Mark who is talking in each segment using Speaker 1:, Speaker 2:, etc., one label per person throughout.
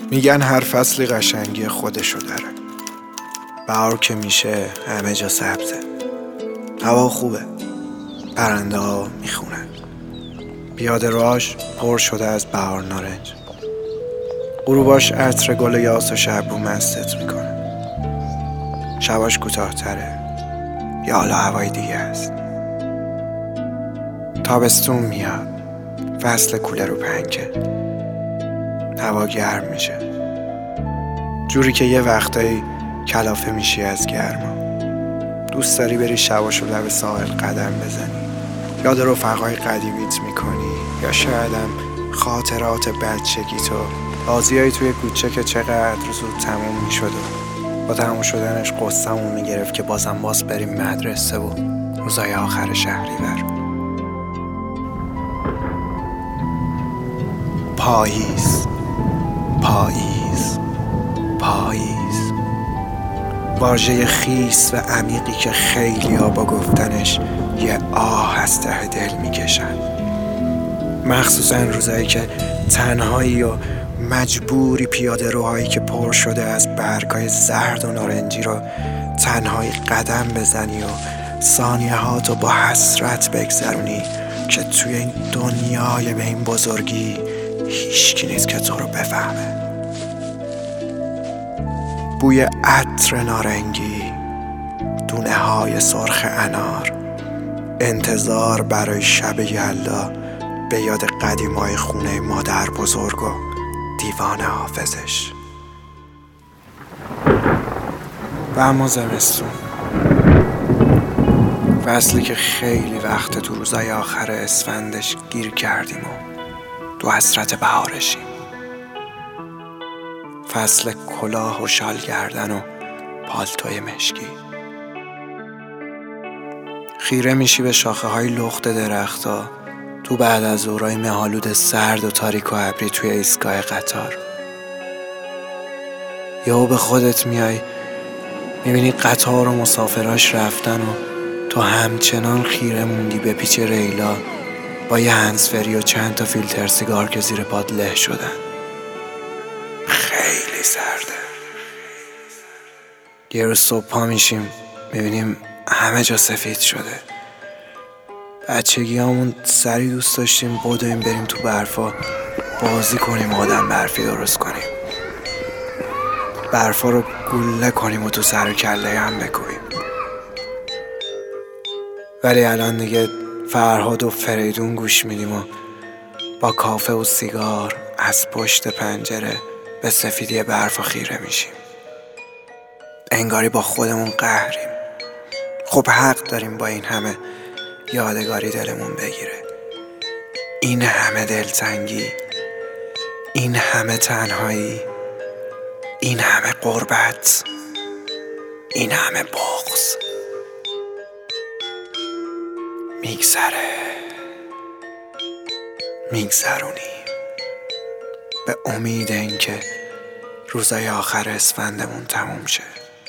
Speaker 1: میگن هر فصلی قشنگی خودشو داره. بهار که میشه همه جا سبزه، هوا خوبه، پرنده ها میخونن، پیاده راهاش پر شده از بهار نارنج، غروباش عطر گل یاس و شبو مستت میکنه، شباش کوتاه‌تره یا حالا هوای دیگه است. تابستون میاد، فصل کوله رو پنکه، هوا گرم میشه، جوری که یه وقتایی کلافه میشی از گرما. دوست داری بری شباشو لب ساحل قدم بزنی، یاد رفقای قدیمیت میکنی، یا شایدم خاطرات بچگیتو، بازیایی توی کوچه که چقدر زود تموم میشد و با تموم شدنش قصه‌مون میگرفت که باز بریم مدرسه و روزای آخر شهریور. پاییز، پاییز، پاییز، واژه خیس و عمیقی که خیلی ها با گفتنش یه آه از ته دل میکشن، مخصوصا روزایی که تنهایی و مجبوری پیاده روهایی که پر شده از برگای زرد و نارنجی رو تنهایی قدم بزنی و ثانیه هاتو با حسرت بگذرونی که توی این دنیای به این بزرگی هیچکی نیست که تو رو بفهمه. بوی عطر نارنگی، دونه های سرخ انار، انتظار برای شب یلدا به یاد قدیمای خونه مادر بزرگ و دیوان حافظش. و اما زمستون، فصلی که خیلی وقت تو روزای آخر اسفندش گیر کردیم و تو حسرت بهارشیم. فصل کلاه و شال گردن و پالتوی مشکی. خیره میشی به شاخه های لخت درختا تو بعد از ظهرای مه‌آلود سرد و تاریک و ابری توی ایستگاه قطار. یا به خودت میای میبینی قطار و مسافراش رفتن و تو همچنان خیره موندی به پیچ ریلا با یه هنسفری و چند تا فیلتر سیگار که زیر پات له شدن. خیلی سرده. یه روز صبح پا میشیم میبینیم همه جا سفید شده. بچگیامون سری دوست داشتیم بدویم بریم تو برفا بازی کنیم، آدم برفی درست کنیم، برفا رو گله کنیم و تو سر و کله هم بکوبیم. ولی الان دیگه فرهاد و فریدون گوش میدیم و با کافه و سیگار از پشت پنجره به سفیدی برفا خیره میشیم. انگاری با خودمون قهریم. خب حق داریم با این همه یادگاری دلمون بگیره، این همه دلتنگی، این همه تنهایی، این همه غربت، این همه بغض. میگذرونیم به امید اینکه روزای آخر اسفندمون تموم شه،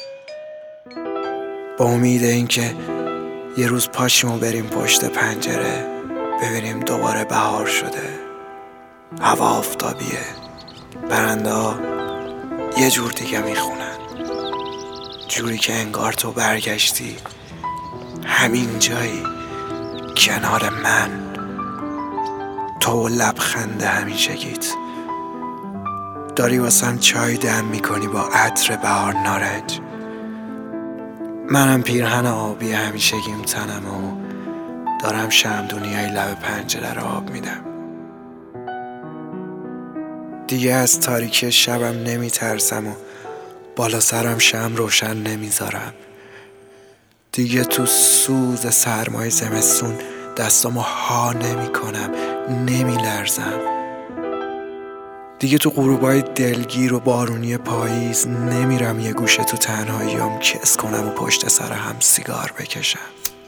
Speaker 1: با امید اینکه یه روز پاشیم و بریم پشت پنجره ببینیم دوباره بهار شده، هوا آفتابیه، پرنده ها یه جور دیگه میخونن، جوری که انگار تو برگشتی همین جایی کنار من، تو لبخند همیشگیت داری واسم چای دم میکنی با عطر بهار نارنج. منم پیرهن آبی همیشگیم تنم و دارم شمعدونیای لب پنجره رو آب میدم. دیگه از تاریکی شبم نمیترسم و بالا سرم شمع روشن نمیذارم. دیگه تو سوز سرمای زمستون دستامو ها نمیکنم، نمیلرزم. دیگه تو غروبای دلگیر و بارونی پاییز نمیرم یه گوشه تو تنهاییام کس کنم و پشت سر هم سیگار بکشم.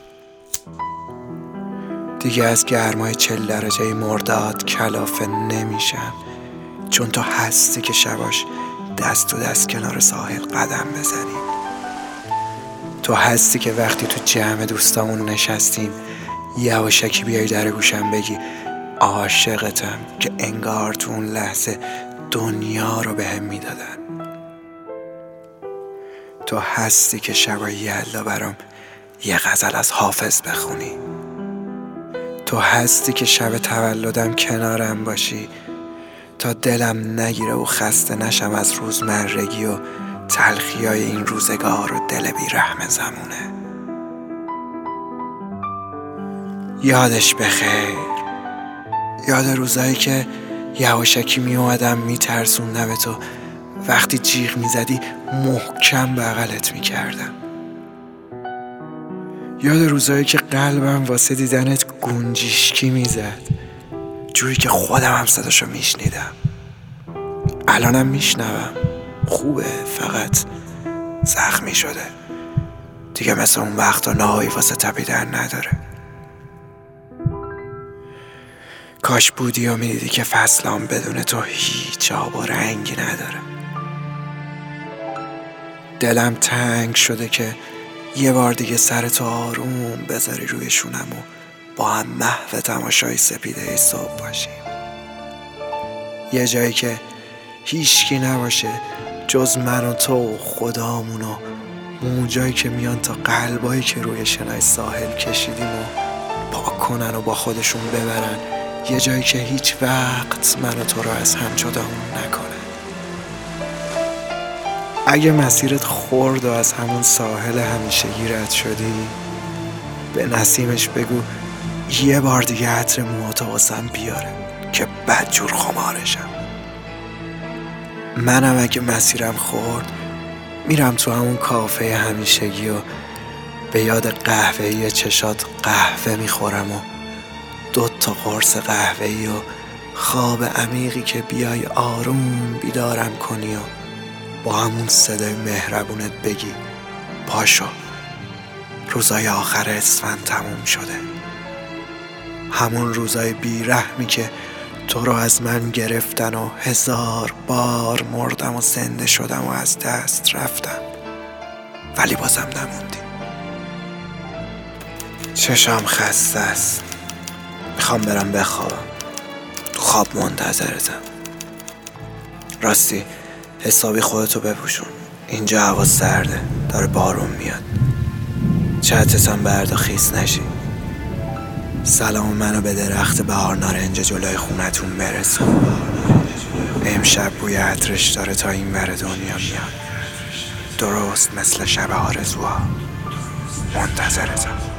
Speaker 1: دیگه از گرمای 40 درجه مرداد کلافه نمیشم، چون تو هستی که شباش دست تو دست کنار ساحل قدم بزنیم. تو هستی که وقتی تو جمع دوستامون نشستیم یواشکی بیای در گوشم بگی عاشقتم، که انگار تو اون لحظه دنیا رو بهم میدادن. تو هستی که شبای یلدا برام یه غزل از حافظ بخونی. تو هستی که شب تولدم کنارم باشی تا دلم نگیره و خسته نشم از روزمرگی و تلخیای این روزگار و دل بیرحم زمونه. یادش بخیر، یاد روزایی که یواشکی می اومدم می ترسوندم تو، وقتی جیغ می زدی محکم بغلت می کردم. یاد روزایی که قلبم واسه دیدنت گنجیشکی می زد، جوری که خودم هم صداشو می شنیدم. الانم می شنوم، خوبه، فقط زخمی شده دیگه، مثل اون وقتا نهایی واسه تپیدن نداره. کاش بودی و میدیدی که فصلام بدون تو هیچ آب و رنگی نداره. دلم تنگ شده که یه بار دیگه سرتو آروم بذاری روی شونم و با هم محو تماشای سپیده صبح باشیم. یه جایی که هیچکی نباشه جز من و تو و خدامون و موجایی که میان تا قلبایی که روی شنای ساحل کشیدیم و پاک کنن و با خودشون ببرن یه جایی که هیچ وقت من و تو رو از هم جدامون نکنه. اگه مسیرت خورد و از همون ساحل همیشگی رد شدی، به نسیمش بگو یه بار دیگه عطر موهاتو واسم بیاره که بدجور خمارشم. منم اگه مسیرم خورد میرم تو همون کافه همیشگی و به یاد قهوه‌ای چشات قهوه میخورم و 2 قرص قهوه‌ای و خواب عمیقی که بیای آروم بیدارم کنی و با همون صدای مهربونت بگی پاشو، روزای آخر اسفند تموم شده. همون روزای بیرحمی که تو رو از من گرفتن و 1000 بار مردم و زنده شدم و از دست رفتم، ولی بازم نموندی. چشام خسته است، میخوام برم بخوابم، تو خواب منتظرتم. راستی حسابی خودتو بپوشون، اینجا هوا سرده، داره بارون میاد، چترتم بردا خیس نشی. سلام منو به درخت بهار نارنج جلوی خونتون برسون. امشب بوی عطرش داره تا این ور دنیا میاد، درست مثل شب آرزوها. منتظرتم.